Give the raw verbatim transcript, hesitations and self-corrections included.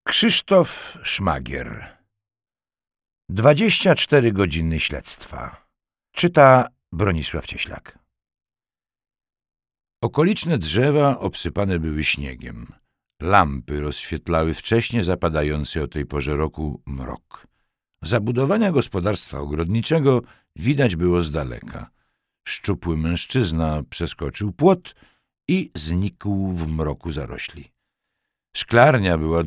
Krzysztof Szmagier. Dwadzieścia cztery godziny śledztwa. Czyta Bronisław Cieślak. Okoliczne drzewa obsypane były śniegiem. Lampy rozświetlały wcześnie zapadający o tej porze roku mrok. Zabudowania gospodarstwa ogrodniczego widać było z daleka. Szczupły mężczyzna przeskoczył płot i znikł w mroku zarośli. Szklarnia była